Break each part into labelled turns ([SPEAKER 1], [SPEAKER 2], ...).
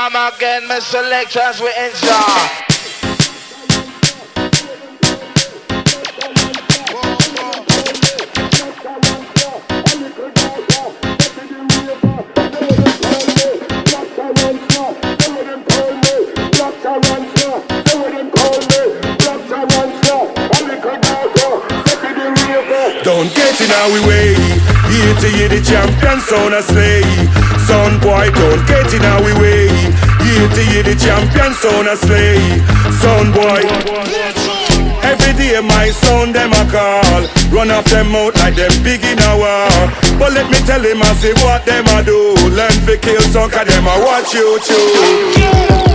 [SPEAKER 1] Again, my selectors we enjoy.
[SPEAKER 2] Don't get in our way. Here to hear the champion sound a slay. Son boy, don't get in our way. Here to hear the champion sound a slay. Son boy. Every day my son them a call. Run off them out like them big in a war. But let me tell him I say what them a do. Learn to kill some cause them a watch you too.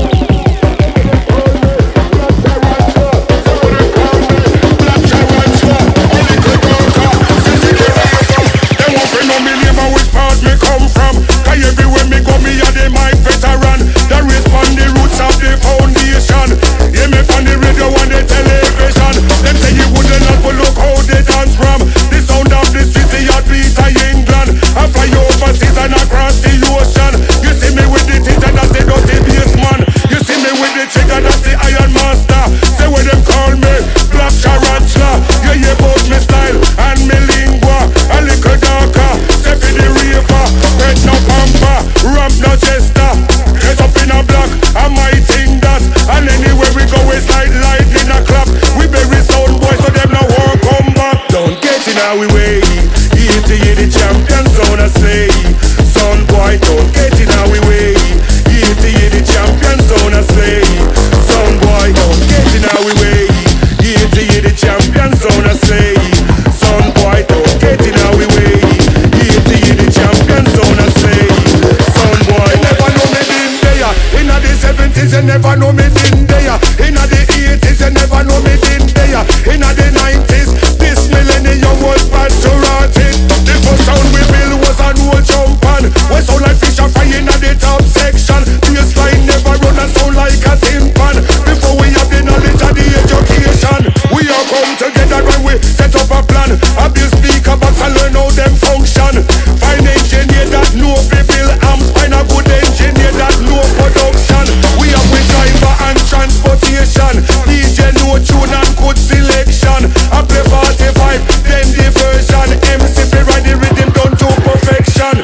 [SPEAKER 2] Everywhere me go, me a the mic veteran. The respond the roots of the foundation. Hear me on the radio and the television. Them say you wouldn't not, but look how they dance from. The sound of the streets, the heartbeat of England. I fly overseas and across the ocean. You see me with the teacher, that's the dirty bassman. You see me with the trigger, that's the Iron Master. Say what them call me, Black Tarantula. You hear about me style and me lingua. A little darker, step in the river. Red no pampa, ramp no chester. Dress up in a black, I might think that. And anywhere we go, it's like light in a clap. We bury sound boys so them no won't come back. Don't get in our way. Here to hear the champion sound a slay. Son boy, don't get in our way. Here to hear the champion sound a slay. Son boy, don't get in our way. Here to hear the champion sound a slay. Son boy, don't get in our way. Here to hear the champion sound a slay. Son boy, you never know me in there. Inna the 70s you never know me in there. Inna the 80s you never know me in there. Inna the 90s this millennium was patriotic. The first sound we built was an old jump on. We sound like fish and fry inna the top section. Bassline never run and sound like a timpan. Before we have the knowledge and the education, we all come together when we set up a plan. A build speaker box and learn how them function. Find engineer that know we build amps. Find a good engineer that know production. We have with driver and transportation. DJ know tune and good selection. I play 45, then diversion. MC play ride the rhythm down to perfection.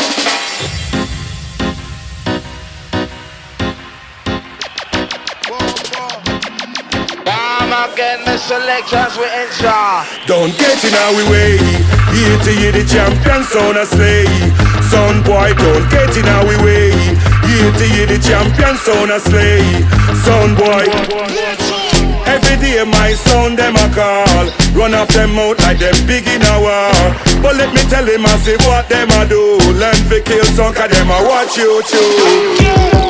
[SPEAKER 1] Again, my selectors we enjoy.
[SPEAKER 2] Don't get in our way. Here to hear the champion sound a slay. Son boy, don't get in our way. Here to hear the champion sound a slay. Son boy. Every day my son them a call. Run off them out like them big in a war. But let me tell him I say what them a do. Learn to kill some cause them a watch you too.